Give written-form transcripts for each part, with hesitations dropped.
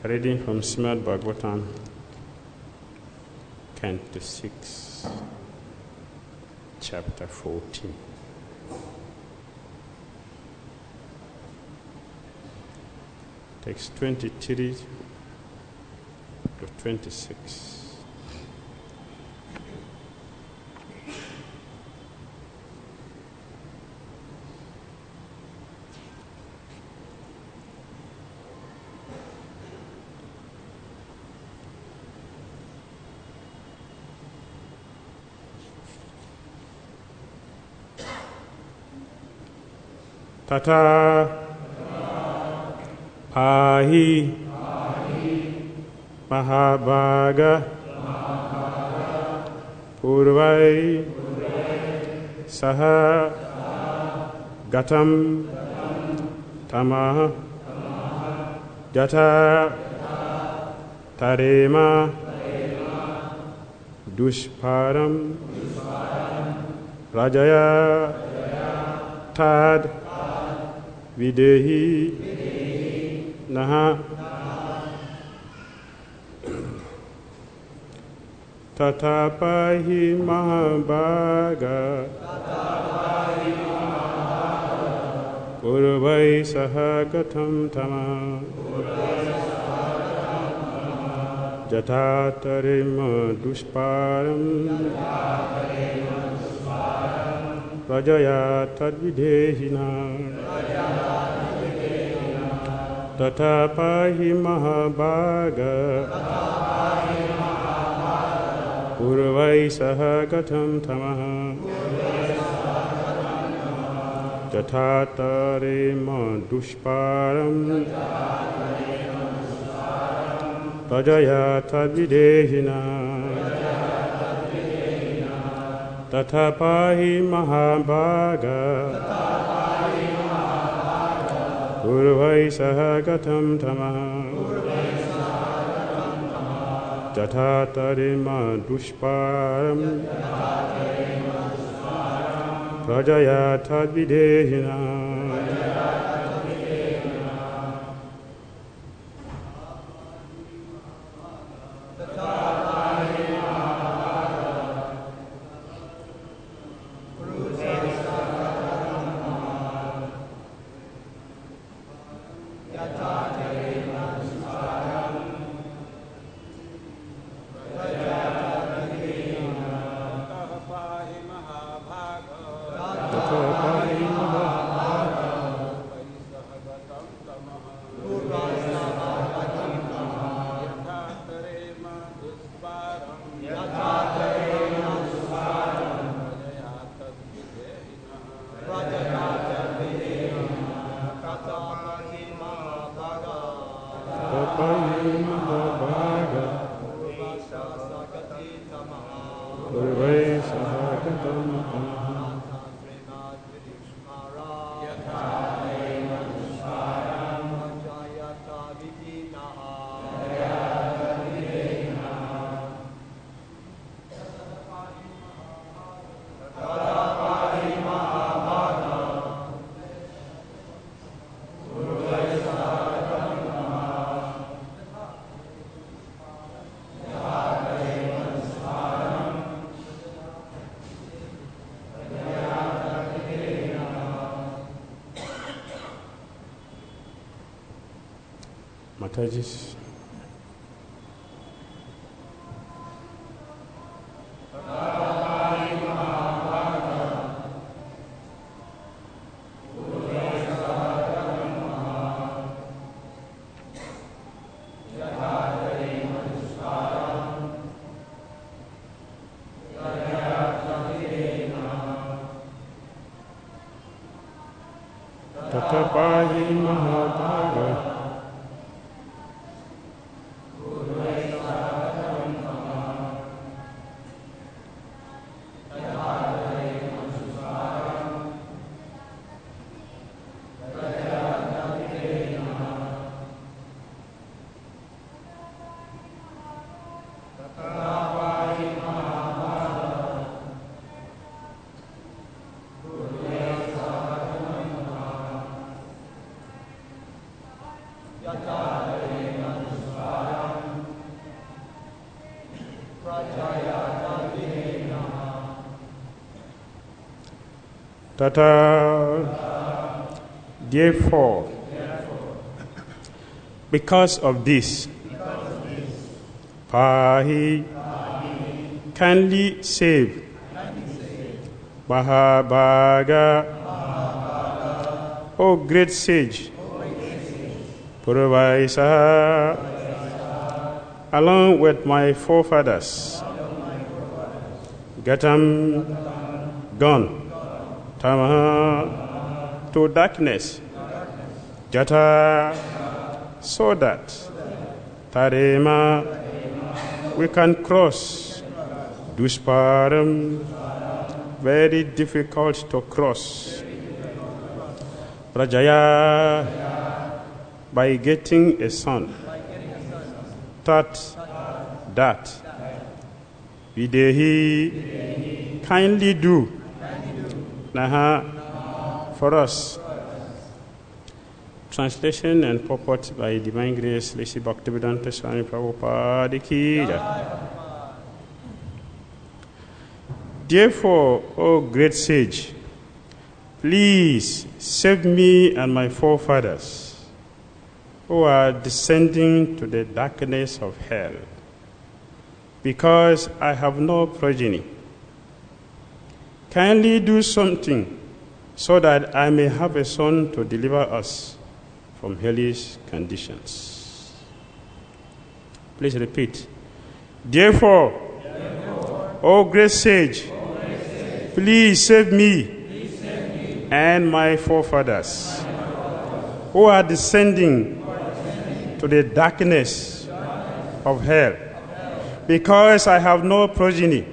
Reading from Srimad Bhagavatam, Canto 6, Chapter 14. Text 23 to 26. Tata Ahi Mahabhaga Purvai Saha Gatam Tamaha Jata Tarema Dushparam Rajaya Tad Videhi Naha Tatapahi Mahabhaga Purvai Sahagatam Tama Jatatarima Dushparam Rajaya Tadvidehina Tatapahi Mahabhaga Purvai Sahagatam Tamaha Jatatarima Dushparam Rajaya Tadvidehina Tatapahi Mahabhaga Purvai Sahagatam Tamaha Jatatarima Dushparam Rajaya Tadvidehina Matajis. Tatapahi Mahabhaga Tata. Therefore, because of this, Pahi, kindly save Mahabhaga, O great sage, Purvaisa, along with my forefathers, Gatam, gone, Tamaha, to darkness, Jata, so that Tarema, we can cross Dushparam, very difficult to cross. Prajaya, by getting a son. That Videhi, kindly do Naha for us. Translation and purport by Divine Grace, Lesi Bhaktivedanta Swami Prabhupada Ki Jai. Therefore, O great sage, please save me and my forefathers who are descending to the darkness of hell, because I have no progeny. Kindly do something so that I may have a son to deliver us from hellish conditions. Please repeat. Therefore, O great sage, please save me and my forefathers who are descending to the darkness of hell, because I have no progeny.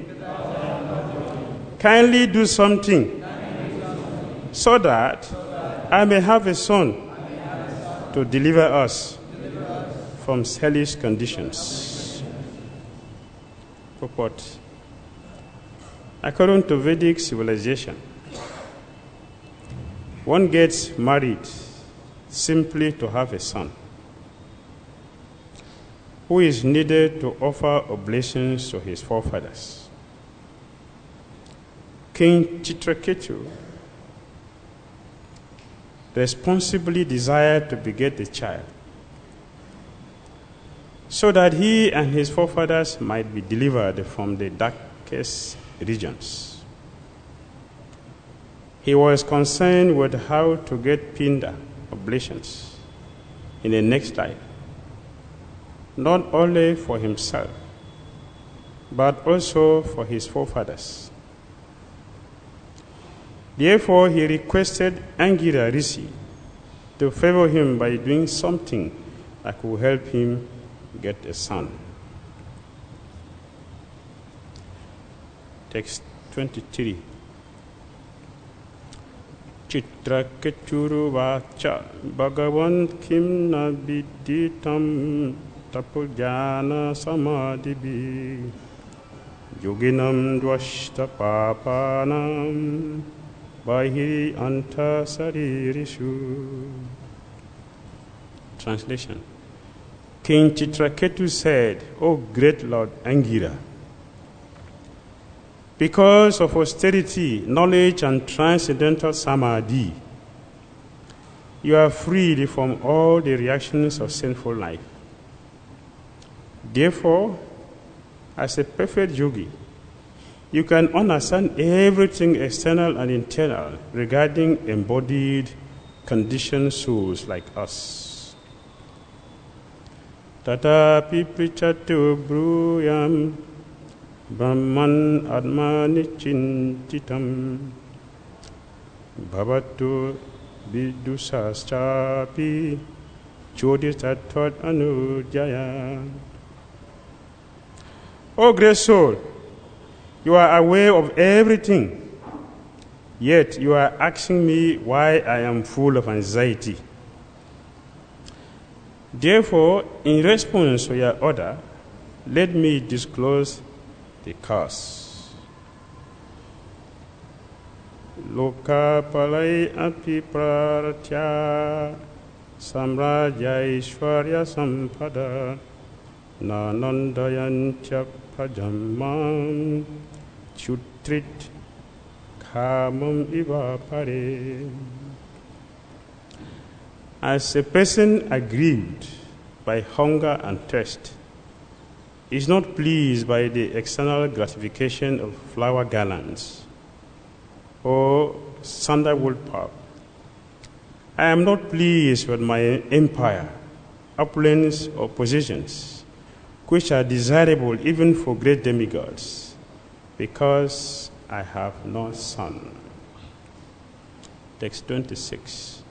Kindly do something so that I may have a son to deliver us from hellish conditions. Purport. According to Vedic civilization, one gets married simply to have a son, who is needed to offer oblations to his forefathers. King Chitraketu responsibly desired to beget a child, so that he and his forefathers might be delivered from the darkest regions. He was concerned with how to get Pinda, oblations, in the next life, not only for himself, but also for his forefathers. Therefore, he requested Angira Rishi to favor him by doing something that could help him get a son. Text 23. Chitrakechuru vacha Bhagavan kim na viditam tapujana samadhibi yoginam dvashta papanam Vahi anta saririshu. Translation. King Chitraketu said, O great Lord Angira, because of austerity, knowledge, and transcendental samadhi, you are freed from all the reactions of sinful life. Therefore, as a perfect yogi, you can understand everything external and internal regarding embodied, conditioned souls like us. Tatapi prichatu bruyam brahman atmani chintitam bhavatu vidusaschapi choditatot anujaya. O great soul, you are aware of everything, yet you are asking me why I am full of anxiety. Therefore, in response to your order, let me disclose the cause. Loka palai api praratya samrajya ishwarya sampada nanandayantya pajamam chutrit hamum ivapare. As a person aggrieved by hunger and thirst is not pleased by the external gratification of flower garlands or sandalwood pulp, I am not pleased with my empire, opulence, or possessions, which are desirable even for great demigods, because I have no son. Text 26.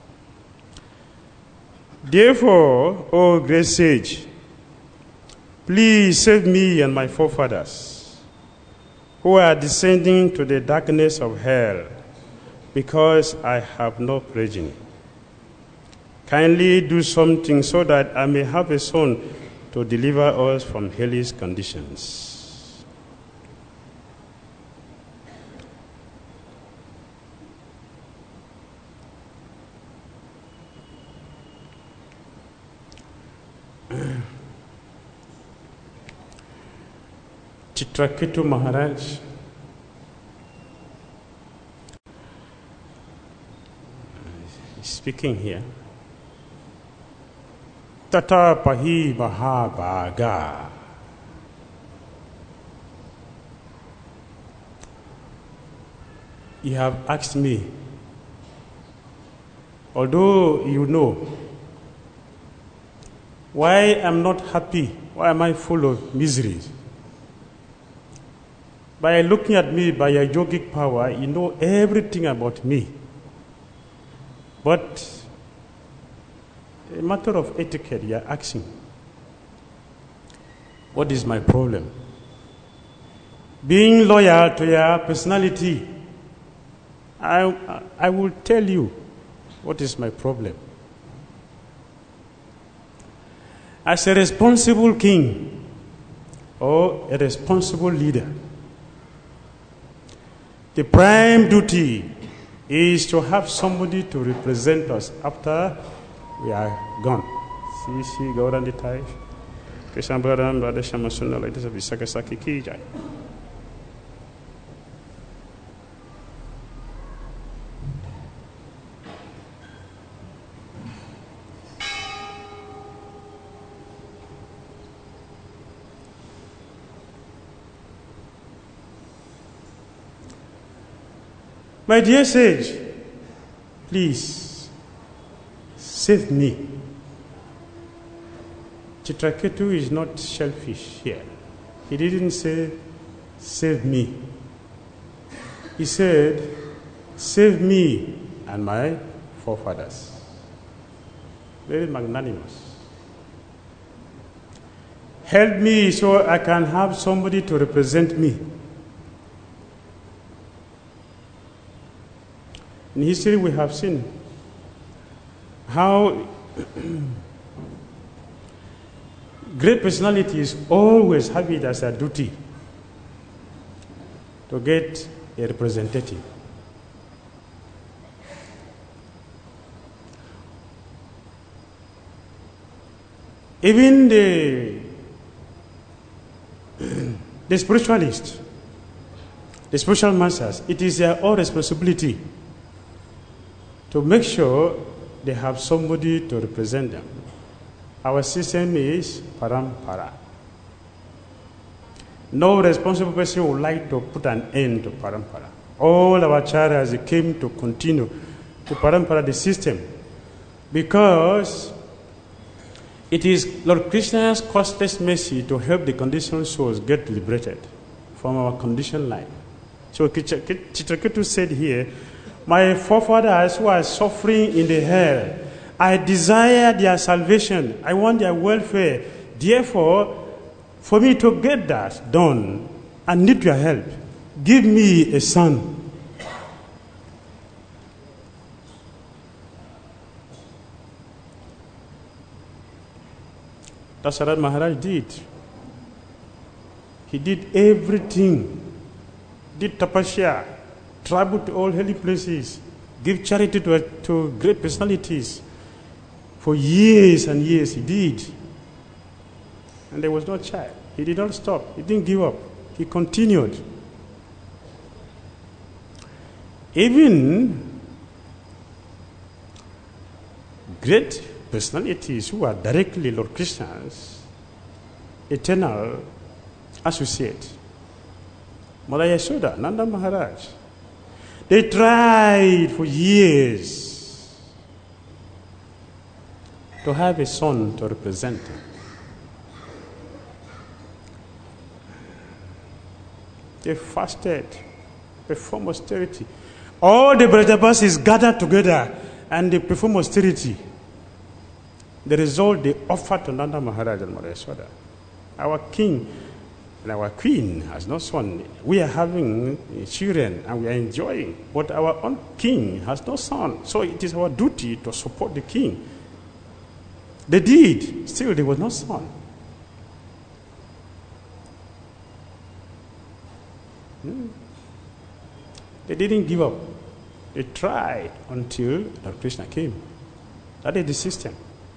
Therefore, O great sage, please save me and my forefathers, who are descending to the darkness of hell, because I have no progeny. Kindly do something so that I may have a son to deliver us from hellish conditions. Chitraketu Maharaj speaking here. Tata Pahi Mahabhaga. You have asked me, although you know, why I'm not happy, why am I full of misery? By looking at me by your yogic power, you know everything about me. But a matter of etiquette, you are asking, what is my problem? Being loyal to your personality, I will tell you what is my problem. As a responsible king or a responsible leader, the prime duty is to have somebody to represent us after we are gone. See, Gaurandi Thai. Krishambaram, Brother Shamasunda, like this of Visakasaki Kijai. My dear sage, please save me. Chitraketu is not selfish here. He didn't say, save me. He said, save me and my forefathers. Very magnanimous. Help me so I can have somebody to represent me. In history, we have seen how great personalities always have it as a duty to get a representative. Even the spiritualists, the spiritual masters, it is their own responsibility to make sure they have somebody to represent them. Our system is parampara. No responsible person would like to put an end to parampara. All our acharyas came to continue to parampara the system because it is Lord Krishna's costless mercy to help the conditioned souls get liberated from our conditioned life. So Chitraketu said here, my forefathers who are suffering in the hell, I desire their salvation. I want their welfare. Therefore, for me to get that done, I need your help. Give me a son. That's what Maharaj did. He did everything. Did tapasya, travel to all holy places, give charity to great personalities. For years and years he did. And there was no child. He did not stop. He didn't give up. He continued. Even great personalities who are directly Lord Krishna's eternal associate, Mother Yashoda, Nanda Maharaj, they tried for years to have a son to represent them. They fasted, performed austerity. All the Brajabasis gathered together and they performed austerity. The result, they offered to Nanda Maharaj and Mother Yashoda. Our king and our queen has no son. We are having children and we are enjoying, but our own king has no son. So it is our duty to support the king. They did. Still, there was no son. They didn't give up. They tried until Lord Krishna came. That is the system.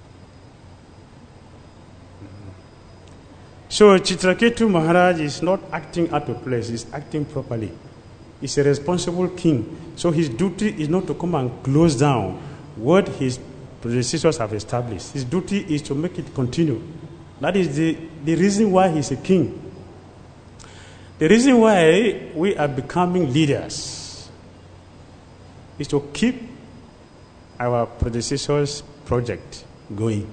So Chitraketu Maharaj is not acting out of place, he's acting properly. He's a responsible king. So his duty is not to come and close down what his predecessors have established. His duty is to make it continue. That is the reason why he's a king. The reason why we are becoming leaders is to keep our predecessors' project going.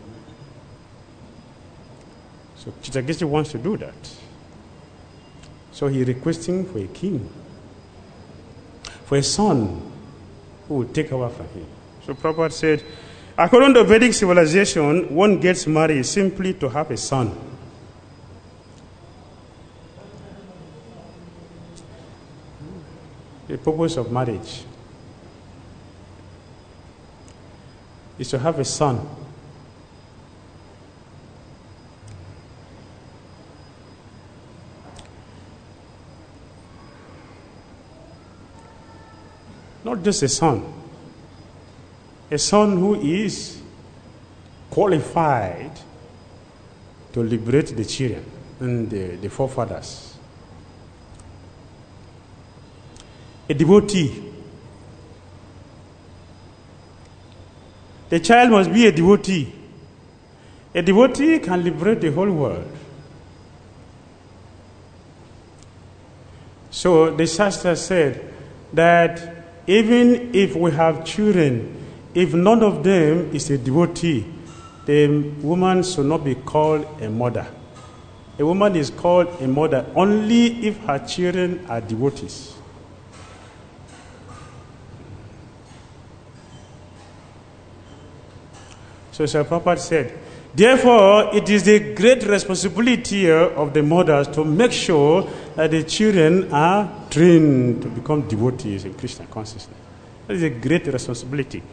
So Chitraketu wants to do that. So he's requesting for a king, for a son who will take over from him. So Prabhupada said, according to Vedic civilization, one gets married simply to have a son. The purpose of marriage is to have a son. Not just a son who is qualified to liberate the children and the forefathers. A devotee. The child must be a devotee. A devotee can liberate the whole world. So the Shastra said that even if we have children, if none of them is a devotee, the woman should not be called a mother. A woman is called a mother only if her children are devotees. So Srila Prabhupada said, therefore, it is the great responsibility of the mothers to make sure that the children are trained to become devotees in Krishna consciousness. That is a great responsibility.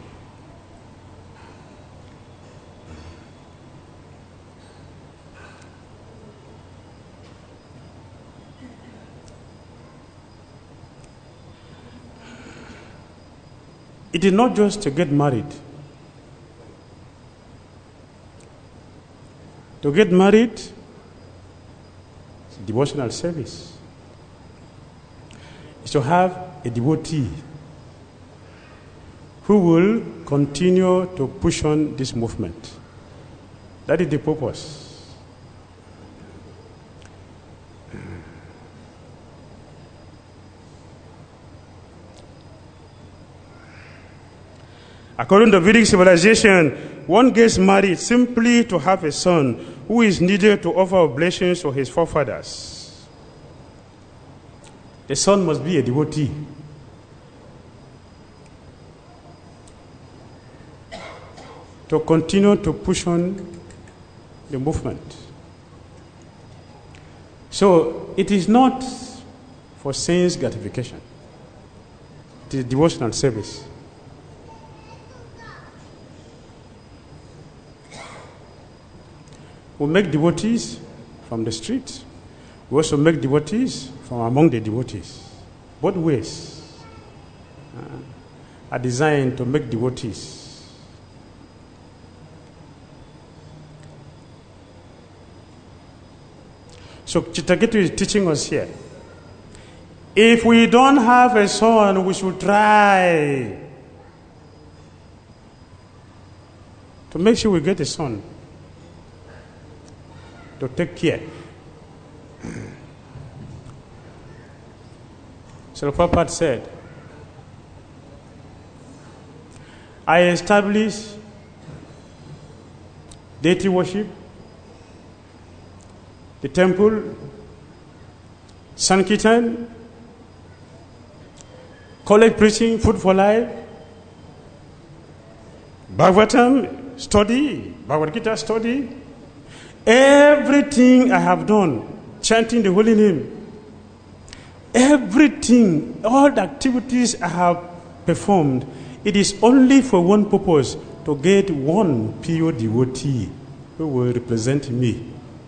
It is not just to get married. To get married is a devotional service. It's to have a devotee who will continue to push on this movement. That is the purpose. According to Vedic civilization, one gets married simply to have a son who is needed to offer oblations to his forefathers. The son must be a devotee. To continue to push on the movement. So it is not for sense gratification. It is devotional service. We make devotees from the street. We also make devotees from among the devotees. Both ways are designed to make devotees. So Chitraketu is teaching us here. If we don't have a son, we should try to make sure we get a son to take care. So Prabhupada said, I establish deity worship, the temple, Sankirtan, college preaching, food for life, Bhagavatam study, Bhagavad Gita study, everything I have done, chanting the holy name, everything, all the activities I have performed, it is only for one purpose, to get one pure devotee who will represent me.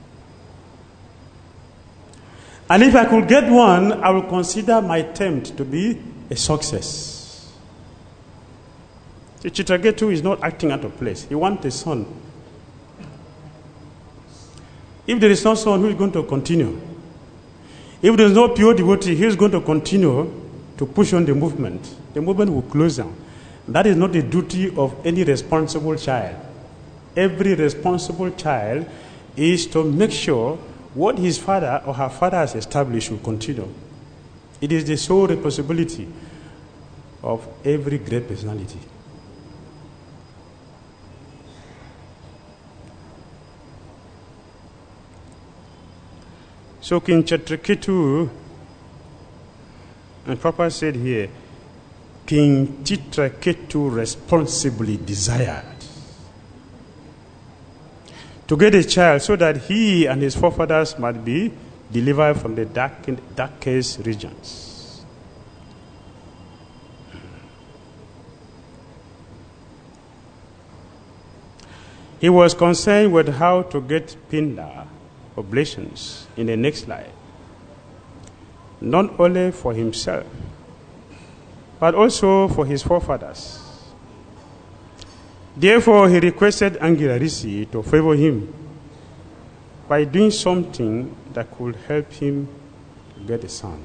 And if I could get one, I will consider my attempt to be a success. The Chitraketu is not acting out of place. He wants a son. If there is no son, who is going to continue? If there is no pure devotee, he is going to continue to push on the movement. The movement will close down. That is not the duty of any responsible child. Every responsible child is to make sure what his father or her father has established will continue. It is the sole responsibility of every great personality. So King Chitraketu, and Prabhupada said here, King Chitraketu responsibly desired to get a child so that he and his forefathers might be delivered from the darkest regions. He was concerned with how to get Pinda oblations in the next life, not only for himself, but also for his forefathers. Therefore, he requested Angira Rishi to favor him by doing something that could help him get a son.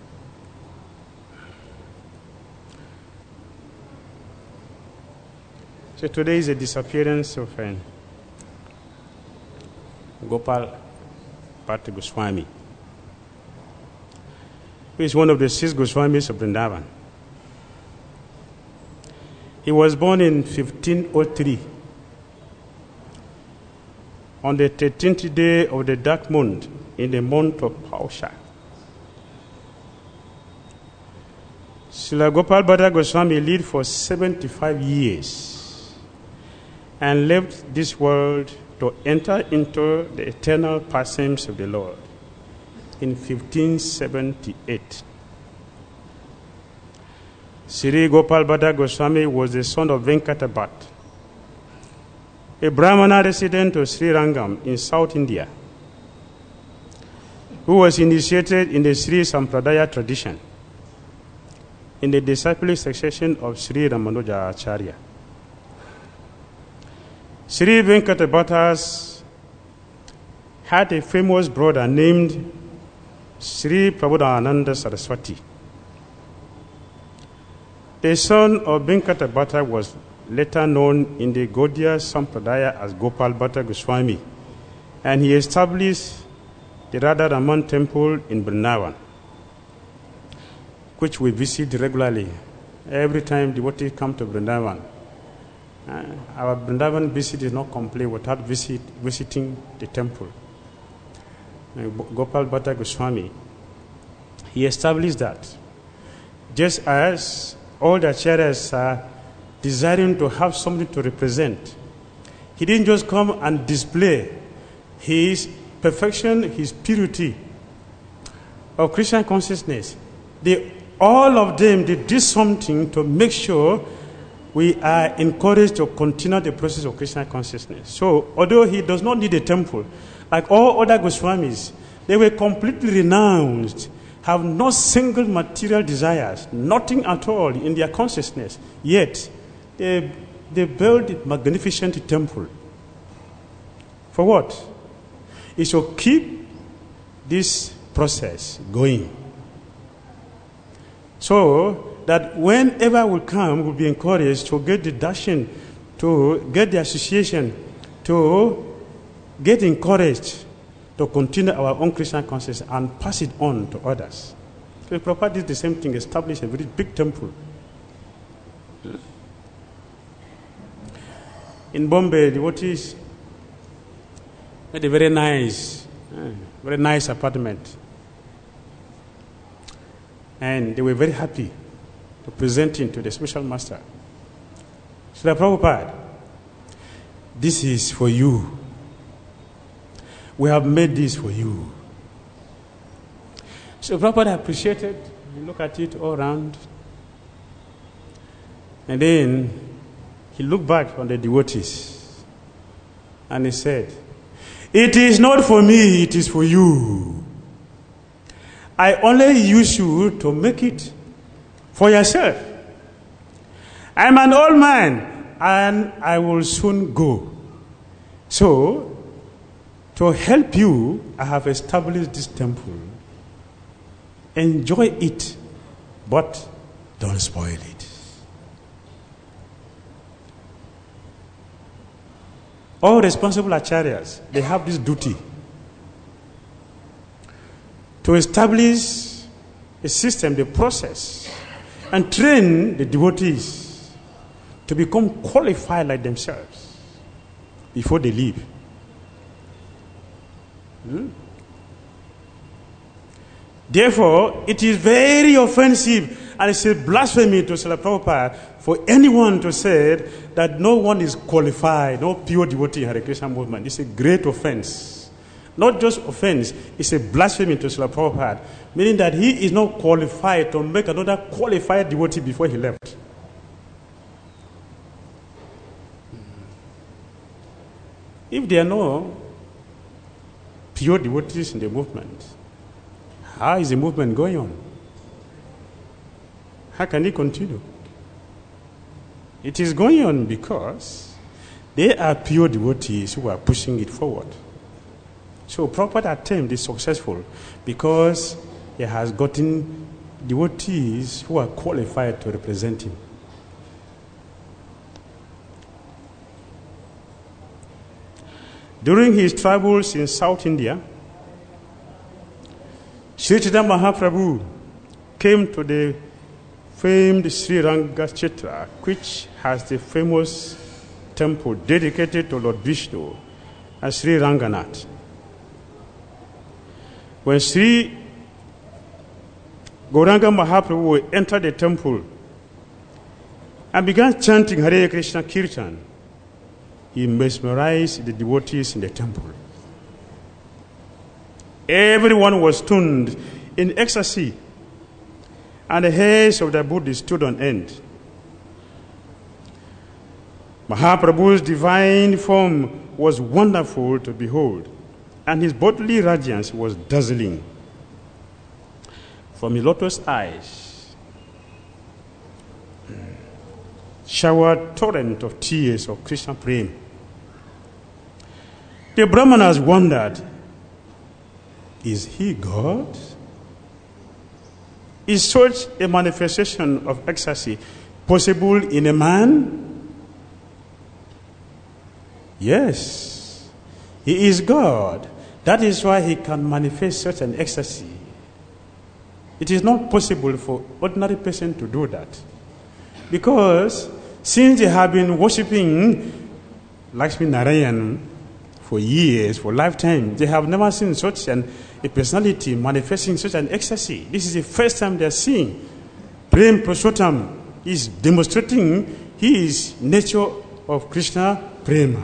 So today is the disappearance of Gopal Bhatta Goswami, who is one of the 6 Goswamis of Vrindavan. He was born in 1503 on the 13th day of the dark month in the month of Pausha. Srila Gopal Bhatta Goswami lived for 75 years and left this world to enter into the eternal pastimes of the Lord in 1578. Sri Gopal Bhatta Goswami was the son of Venkata Bhatt, a Brahmana resident of Sri Rangam in South India, who was initiated in the Sri Sampradaya tradition in the disciplic succession of Sri Ramanuja Acharya. Sri Venkata Bhattas had a famous brother named Sri Prabodhananda Saraswati. The son of Venkata Bhatta was later known in the Gaudiya Sampradaya as Gopal Bhatta Goswami, and he established the Radha Raman temple in Vrindavan, which we visit regularly. Every time devotees come to Vrindavan, our Vrindavan visit is not complete without visiting the temple. Gopal Bhatta Goswami, he established that. Just as all the acharyas are desiring to have something to represent, he didn't just come and display his perfection, his purity of Krishna consciousness. All of them, they did something to make sure we are encouraged to continue the process of Krishna consciousness. So, although he does not need a temple, like all other Goswamis, they were completely renounced, have no single material desires, nothing at all in their consciousness. Yet, they built a magnificent temple. For what? It should keep this process going. So that whenever we come, we'll be encouraged to get the darshan, to get the association, to get encouraged to continue our own Christian consciousness and pass it on to others. So Prabhupada did the same thing, established a very big temple. In Bombay, devotees had a very nice apartment. And they were very happy to present it to the special master. So Prabhupada, this is for you. We have made this for you. So Prabhupada appreciated. He looked at it all around. And then he looked back on the devotees. And he said, "It is not for me, it is for you. I only use you to make it for yourself. I'm an old man and I will soon go. So, to help you, I have established this temple. Enjoy it, but don't spoil it." All responsible acharyas, they have this duty to establish a system, the process, and train the devotees to become qualified like themselves before they leave. Therefore, it is very offensive and it's a blasphemy to Srila Prabhupada for anyone to say that no one is qualified, no pure devotee in Hare Krishna movement. It's a great offense. Not just offense, it's a blasphemy to Srila Prabhupada, meaning that he is not qualified to make another qualified devotee before he left. If there are no pure devotees in the movement, how is the movement going on? How can it continue? It is going on because there are pure devotees who are pushing it forward. So Prabhupada attempt is successful because he has gotten devotees who are qualified to represent him. During his travels in South India, Sri Chaitanya Mahaprabhu came to the famed Sri Rangakshetra, which has the famous temple dedicated to Lord Vishnu and Sri Ranganath. When Sri Gauranga Mahaprabhu entered the temple and began chanting Hare Krishna Kirtan, he mesmerized the devotees in the temple. Everyone was stunned in ecstasy, and the hairs of the Buddhists stood on end. Mahaprabhu's divine form was wonderful to behold, and his bodily radiance was dazzling. From his lotus eyes showered torrent of tears of Krishna prema. The Brahmanas wondered, is he God? Is such a manifestation of ecstasy possible in a man? Yes, he is God. That is why he can manifest such an ecstasy. It is not possible for ordinary person to do that. Because since they have been worshipping Lakshmi Narayan for years, for lifetime, they have never seen such a personality manifesting such an ecstasy. This is the first time they are seeing. Prem Purushottam is demonstrating his nature of Krishna Prema.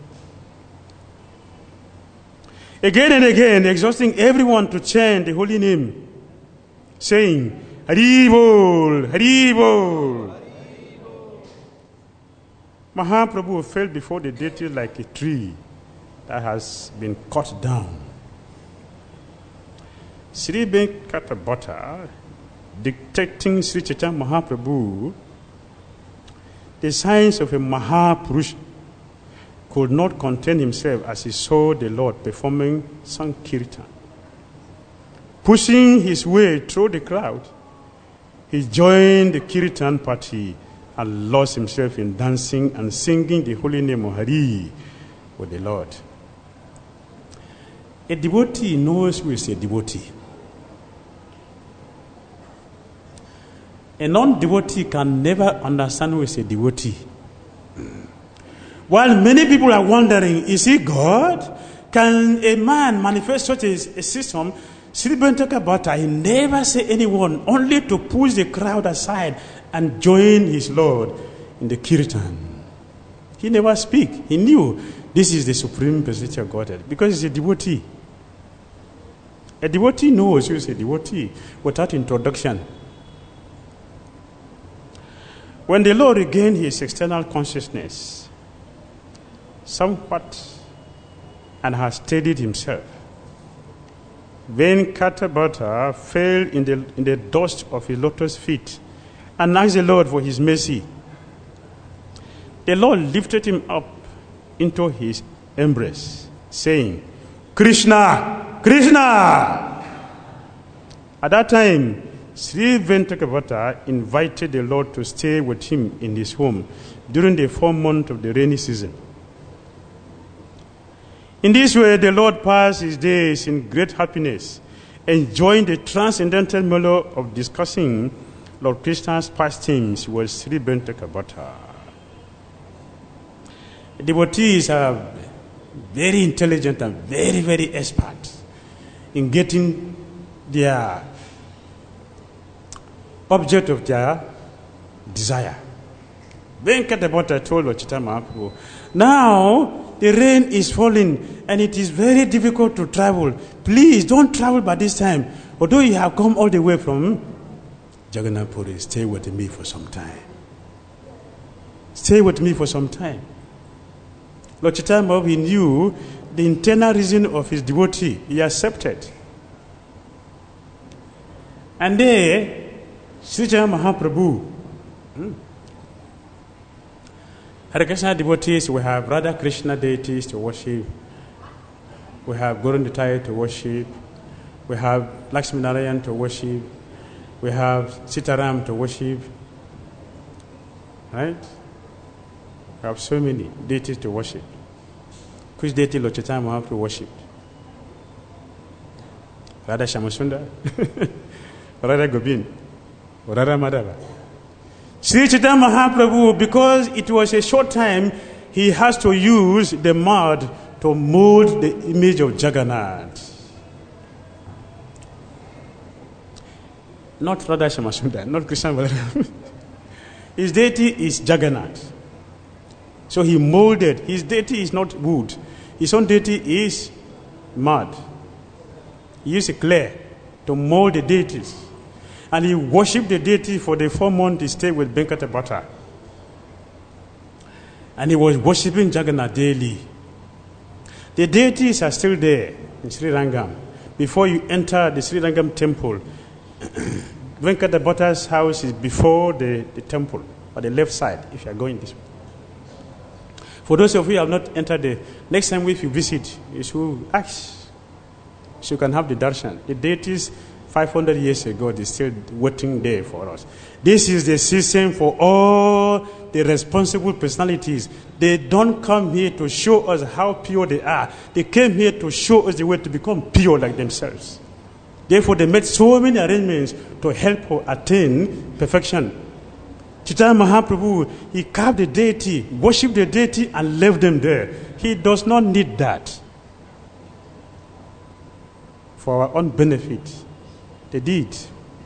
Again and again, exhorting everyone to chant the holy name, saying, Hari Bol, Hari Bol. Mahaprabhu fell before the deity like a tree that has been cut down. Sri Venkata dictating Sri Chaitanya Mahaprabhu the signs of a Mahapurush, could not contain himself as he saw the Lord performing Sankirtan. Pushing his way through the crowd, he joined the Kirtan party and lost himself in dancing and singing the holy name of Hari with the Lord. A devotee knows who is a devotee. A non-devotee can never understand who is a devotee. While many people are wondering, is he God? Can a man manifest such a system? Sri Bentaka Bhatta, he never say anyone, only to push the crowd aside and join his Lord in the Kirtan. He never speak. He knew this is the supreme personality of Godhead because he's a devotee. A devotee knows who is a devotee without introduction. When the Lord regained his external consciousness somewhat and has steadied himself, Venkata Bhatta fell in the dust of his lotus feet and asked the Lord for his mercy. The Lord lifted him up into his embrace, saying, Krishna, Krishna! At that time, Sri Venkata Bhatta invited the Lord to stay with him in his home during the 4 months of the rainy season. In this way, the Lord passed his days in great happiness, enjoying the transcendental mellow of discussing Lord Krishna's pastimes with Sri Venkata Bhatta. Devotees are very intelligent and very, very expert in getting their object of their desire. Venkata Bhatta told Lord Chaitanya Mahaprabhu, now the rain is falling and it is very difficult to travel. Please don't travel by this time. Although you have come all the way from Jagannath Puri, stay with me for some time. Stay with me for some time. Lord Chaitanya Mahaprabhu knew the internal reason of his devotee. He accepted. And there, Sri Chaitanya Mahaprabhu, Hare Krishna devotees, we have Radha Krishna deities to worship. We have Gauranga to worship. We have Lakshmi Narayan to worship. We have Sitaram to worship. Right? We have so many deities to worship. Which deity Lord Chaitanya Mahaprabhu worshipped? Radha Shyamasundar, Radha Gobind, or Radha Madhava. Sri Chaitanya Mahaprabhu, because it was a short time, he has to use the mud to mold the image of Jagannath. Not Radha Shyamasundar, not Krishna Balaram. His deity is Jagannath. So he molded. His deity is not wood. His own deity is mud. He used clay to mold the deities. And he worshipped the deity for the 4 months he stayed with Venkata Bhatta. And he was worshipping Jagannath daily. The deities are still there in Sri Rangam. Before you enter the Sri Rangam temple, Venkata Bhatta's house is before the temple, on the left side, if you are going this way. For those of you who have not entered the next time if you visit, you should ask. So you can have the darshan. The deities 500 years ago, they're still waiting there for us. This is the system for all the responsible personalities. They don't come here to show us how pure they are. They came here to show us the way to become pure like themselves. Therefore, they made so many arrangements to help us attain perfection. Chaitanya Mahaprabhu, he carved the deity, worshipped the deity, and left them there. He does not need that for our own benefit. They did.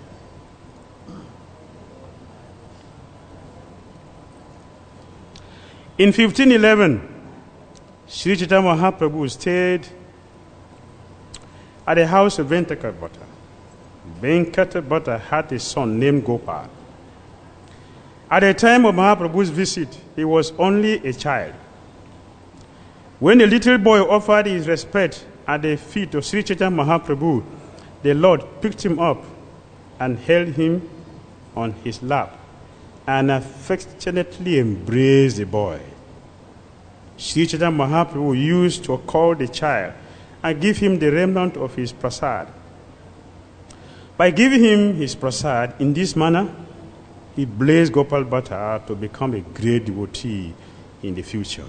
In 1511, Sri Chaitanya Mahaprabhu stayed at the house of Venkata Bhatta. Venkata Bhatta had a son named Gopal. At the time of Mahaprabhu's visit, he was only a child. When the little boy offered his respect at the feet of Sri Chaitanya Mahaprabhu, the Lord picked him up and held him on his lap and affectionately embraced the boy. Sri Chaitanya Mahaprabhu used to call the child and give him the remnant of his prasad. By giving him his prasad in this manner, he blessed Gopal Bhatta to become a great devotee in the future.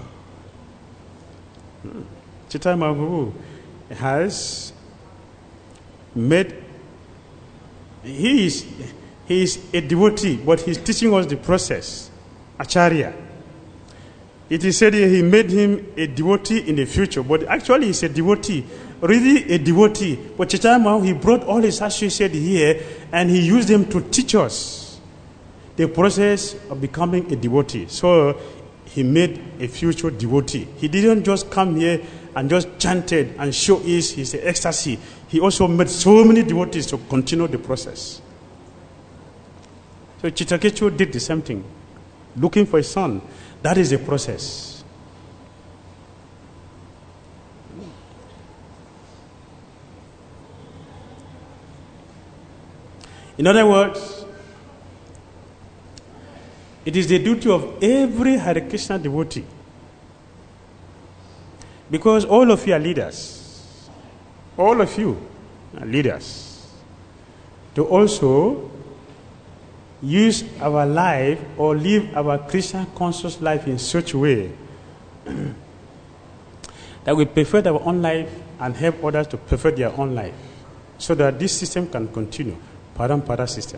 Chaitanya Mahaprabhu has made, he is a devotee, but he's teaching us the process, Acharya. It is said he made him a devotee in the future, but actually he's a devotee, really a devotee. But Chaitanya Mahaprabhu, he brought all his associates here and he used them to teach us the process of becoming a devotee. So he made a future devotee. He didn't just come here and just chanted and show his ecstasy. He also made so many devotees to continue the process. So Chitraketu did the same thing, looking for a son. That is a process. In other words, it is the duty of every Hare Krishna devotee, because all of you are leaders, all of you are leaders, to also use our life or live our Krishna conscious life in such a way that we perfect our own life and help others to perfect their own life, so that this system can continue, Parampara system.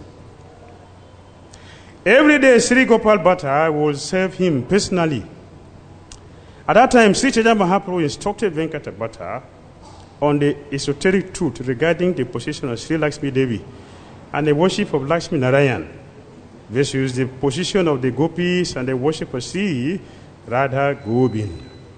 Every day, Sri Gopal Bhatta will serve him personally. At that time, Sri Chaitanya Mahaprabhu instructed Venkata Bhatta on the esoteric truth regarding the position of Sri Lakshmi Devi and the worship of Lakshmi Narayan versus the position of the gopis and the worship of Sri Radha Govind.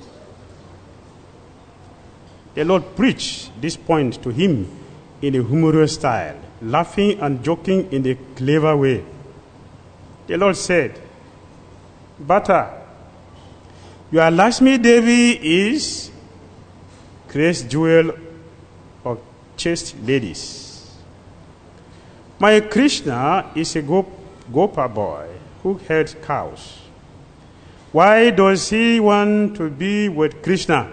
The Lord preached this point to him in a humorous style, laughing and joking in a clever way. The Lord said, Bhatta, your Lakshmi Devi is grace jewel of chaste ladies. My Krishna is a Gopa boy who herds cows. Why does he want to be with Krishna?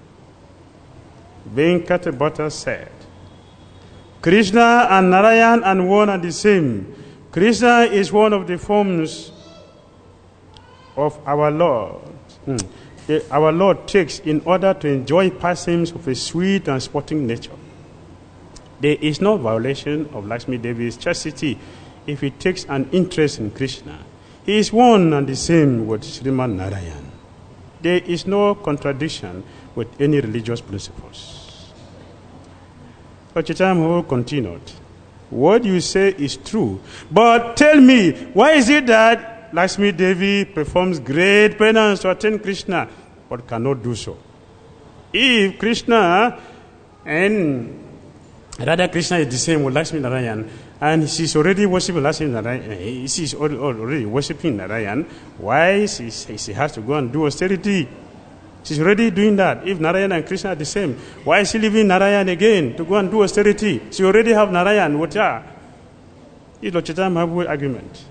Venkata Bhatta said, Krishna and Narayan are one and the same. Krishna is one of the forms of our Lord. Our Lord takes in order to enjoy pastimes of a sweet and sporting nature. There is no violation of Lakshmi Devi's chastity if he takes an interest in Krishna. He is one and the same with Sriman Narayan. There is no contradiction with any religious principles. So Chaitanya Mahaprabhu continued, what you say is true, but tell me, why is it that Lakshmi Devi performs great penance to attain Krishna, but cannot do so? If Krishna and Radha Krishna is the same with Lakshmi Narayan, and she's already worshiping Lakshmi Narayan, she's already worshiping Narayan, why she has to go and do austerity? She's already doing that. If Narayan and Krishna are the same, why is she leaving Narayan again to go and do austerity? She already have Narayan with her. It's the Chaitanya Mahaprabhu argument.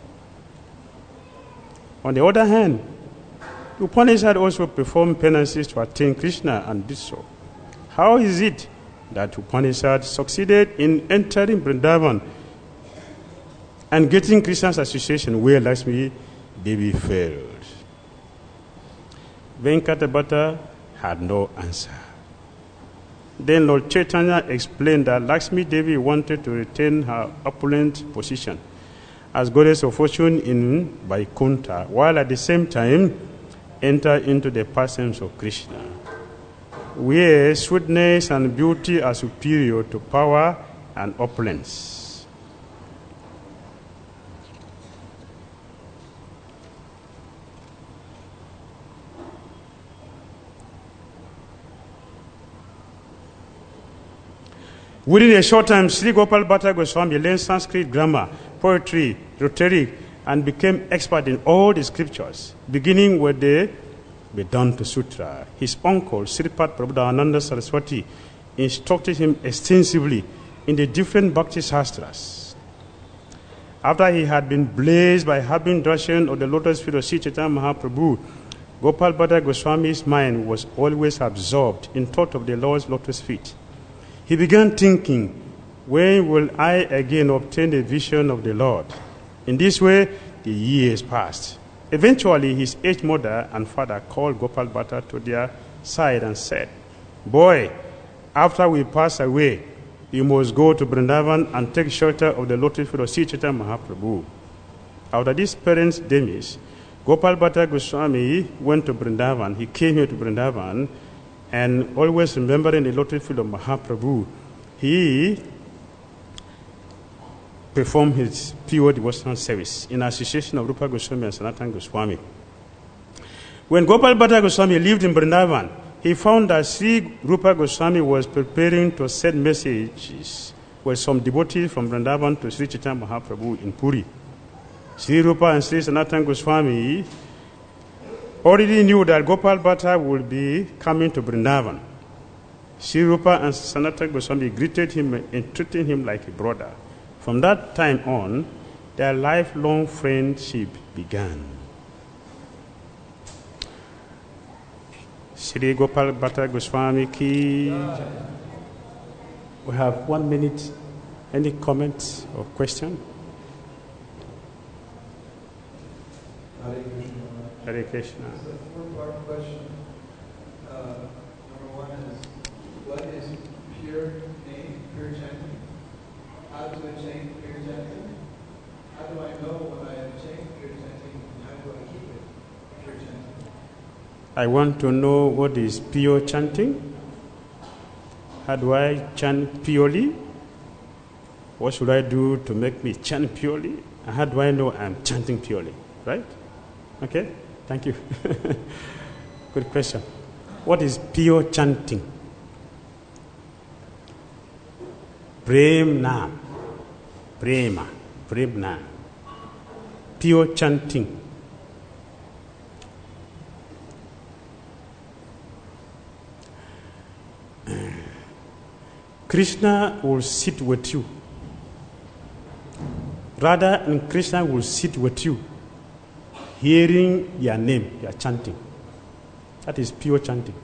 On the other hand, Upanishad also performed penances to attain Krishna and did so. How is it that Upanishad succeeded in entering Vrindavan and getting Krishna's association where Lakshmi Devi failed? Venkata Bhatta had no answer. Then Lord Chaitanya explained that Lakshmi Devi wanted to retain her opulent position as goddess of fortune in Vaikuntha, while at the same time enter into the pastimes of Krishna, where sweetness and beauty are superior to power and opulence. Within a short time, Sri Gopal Bhatta Goswami learned Sanskrit grammar, poetry, rhetoric, and became expert in all the scriptures, beginning with the Vedanta Sutra. His uncle, Sripad Prabhupada Saraswati, instructed him extensively in the different Bhakti Shastras. After he had been blessed by having darshan of the lotus feet of Sri Chaitanya Mahaprabhu, Gopal Bhatta Goswami's mind was always absorbed in thought of the Lord's lotus feet. He began thinking when will I again obtain a vision of the Lord? In this way, the years passed. Eventually, his aged mother and father called Gopal Bhatta to their side and said, "Boy, after we pass away, you must go to Vrindavan and take shelter of the lotus feet of Sri Chaitanya Mahaprabhu." After this parents' demise, Gopal Bhatta Goswami went to Vrindavan. He came here to Vrindavan, and always remembering the lotus feet of Mahaprabhu, he performed his pure devotional service in association of Rupa Goswami and Sanatana Goswami. When Gopal Bhatta Goswami lived in Vrindavan, he found that Sri Rupa Goswami was preparing to send messages with some devotees from Vrindavan to Sri Chaitanya Mahaprabhu in Puri. Sri Rupa and Sri Sanatana Goswami already knew that Gopal Bhatta would be coming to Vrindavan. Sri Rupa and Sanatana Goswami greeted him and treated him like a brother. From that time on, their lifelong friendship began. Sri Gopal Bhatta Goswami ki. We have 1 minute. Any comments or question? Hare Krishna. It's a four-part question. Number one is, what is pure name, pure chanting? How to attain pure chanting? How do I know when I attain pure chanting? And how do I keep it pure chanting? I want to know what is pure chanting. How do I chant purely? What should I do to make me chant purely? And how do I know I'm chanting purely? Right? Okay? Thank you. Good question. What is pure chanting? Prem Nam. Prema. Prem Nam. Pure chanting. Krishna will sit with you. Radha and Krishna will sit with you, hearing your name, your chanting. That is pure chanting.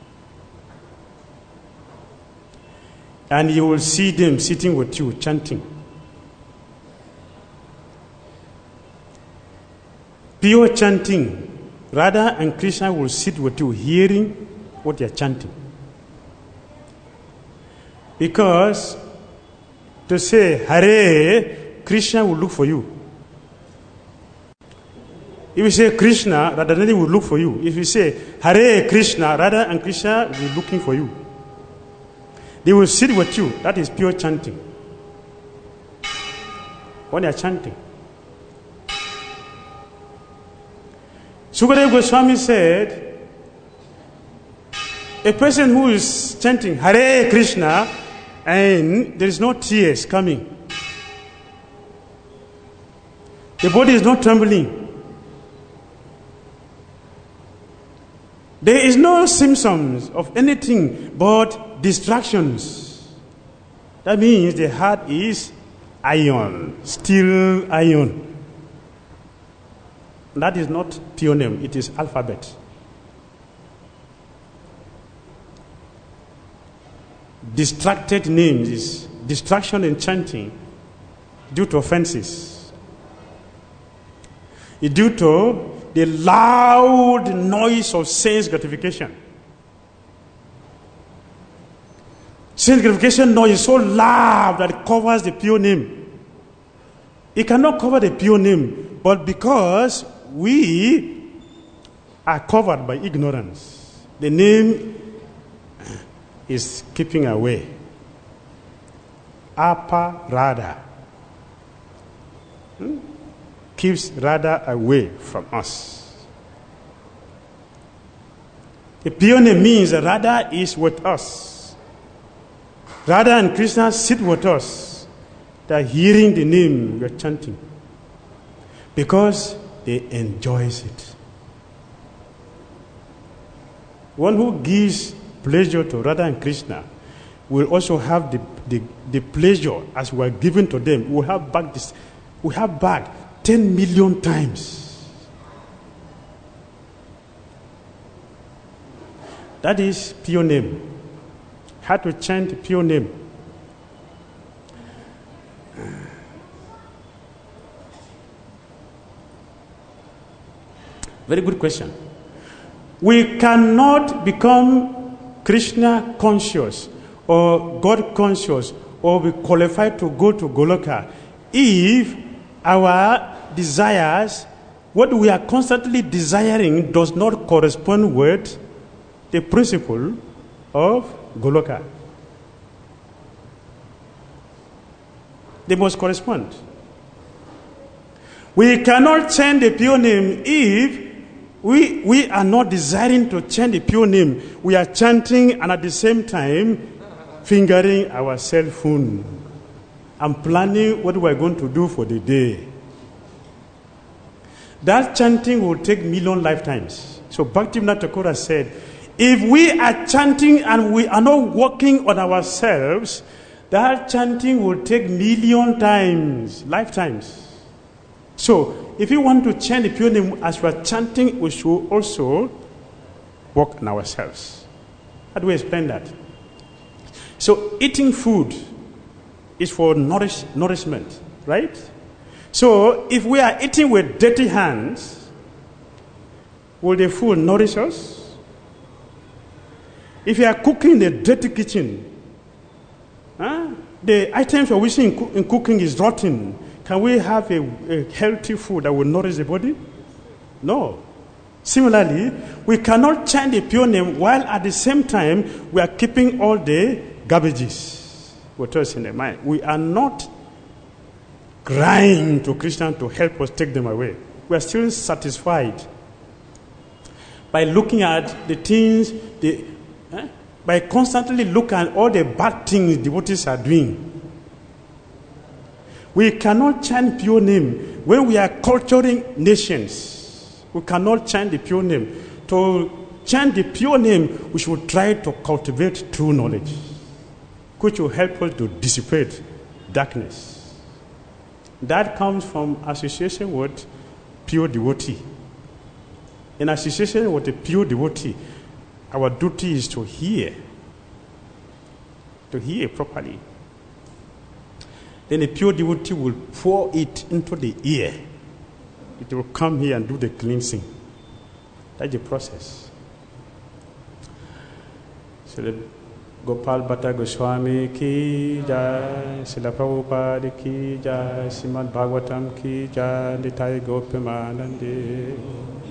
And you will see them sitting with you, chanting. Pure chanting, Radha and Krishna will sit with you, hearing what you are chanting. Because to say Hare, Krishna will look for you. If you say Krishna, Radharani will look for you. If you say Hare Krishna, Radha and Krishna will be looking for you. They will sit with you. That is pure chanting. When they are chanting. Sukadeva Goswami said, a person who is chanting Hare Krishna and there is no tears coming, the body is not trembling, there is no symptoms of anything but distractions. That means the heart is iron, still iron. That is not pure name, it is alphabet. Distracted names is distraction in chanting due to offenses. It's due to the loud noise of sense gratification. Sense gratification noise is so loud that it covers the pure name. It cannot cover the pure name, but because we are covered by ignorance, the name is keeping away. Apa Radha keeps Radha away from us. The pure name means that Radha is with us. Radha and Krishna sit with us. They are hearing the name we are chanting because they enjoys it. One who gives pleasure to Radha and Krishna will also have the pleasure as we are given to them. We have back 10 million times. That is pure name. How to chant pure name. Very good question. We cannot become Krishna conscious or God conscious or be qualified to go to Goloka if our desires, what we are constantly desiring, does not correspond with the principle of Goloka. They must correspond. We cannot change the pure name if we are not desiring to change the pure name. We are chanting and at the same time fingering our cell phone and planning what we are going to do for the day. That chanting will take million lifetimes. So Bhaktivinoda Thakur said, if we are chanting and we are not working on ourselves, that chanting will take million times, lifetimes. So, if you want to chant the pure name as we are chanting, we should also work on ourselves. How do we explain that? So, eating food is for nourishment, right? So, if we are eating with dirty hands, will the food nourish us? If you are cooking in a dirty kitchen, the items we're using in cooking is rotten. Can we have a healthy food that will nourish the body? No. Similarly, we cannot chant the pure name while at the same time we are keeping all the garbages with us in the mind. We are not crying to Krishna to help us take them away. We are still satisfied by looking at the things, by constantly looking at all the bad things devotees are doing. We cannot chant pure name when we are culturing nations. We cannot chant the pure name. To chant the pure name, we should try to cultivate true knowledge, which will help us to dissipate darkness. That comes from association with pure devotee. In association with a pure devotee, our duty is to hear properly. Then a pure devotee will pour it into the ear. It will come here and do the cleansing. That's the process. Srila Gopal Bhatta Goswami ki jai, Srila Prabhupada ki jai, Srimad Bhagavatam ki jai, Nitai Gopimanande.